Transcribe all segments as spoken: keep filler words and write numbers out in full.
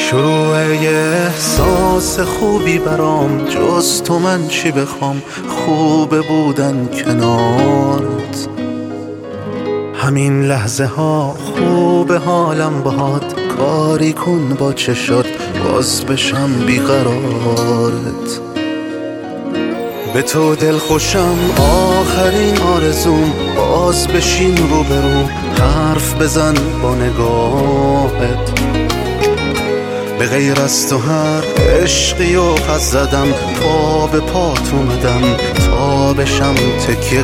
شروع یه احساس خوبی برام، جز تو من چی بخوام، خوبه بودن کنارت. همین لحظه ها خوبه حالم باهات، کاری کن با چشات باز بشم بیقرارت. به تو دل خوشم آخرین آرزوم، باز بشین رو برو حرف بزن با نگاهت. به غیر از تو هر عشقی و پس زدم، پا به پات اومدم تا بشم تکیه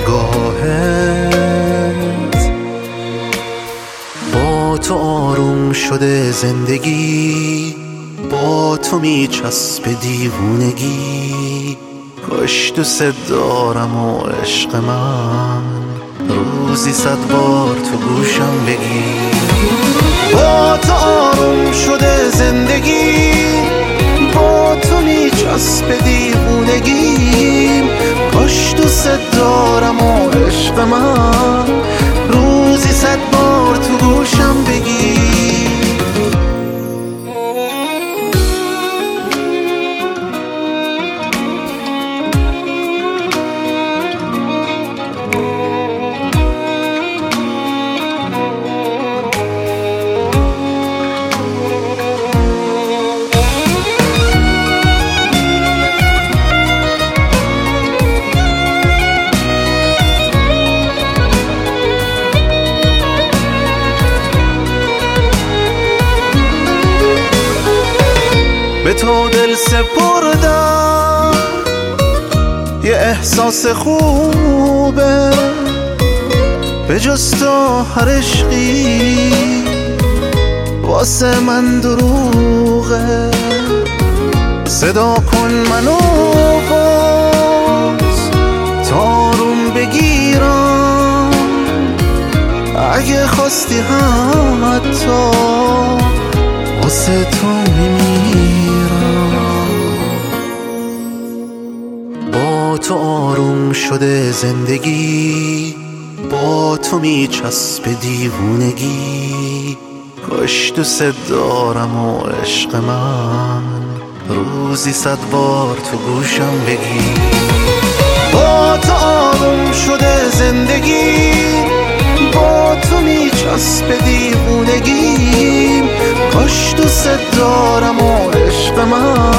گاهت. با تو آروم شده زندگی، با تو میچسبه دیوونگی. کاش دوست دارم و عشق من روزی صد بار تو گوشم بگی. با تو آروم شده زندگی، با تو میچسبه دیوونگی. کاش دوست دارم و عشق من روزی صد بار تو گوشم بگی. به تو دل سپردم، یه احساس خوبه، به جز تو هر عشقی واسه من دروغه. صدا کن منو باز تا آروم بگیرم، اگه خواستی هم حتی واسه تو میمیرم. با تو آروم شده زندگی، با تو میچسبه دیوونگی. کاش دوست دارم و عشق من روزی صد بار تو گوشم بگی. با تو آروم شده زندگی، با تو میچسبه دیوونگی. کاش دوست دارم و عشق من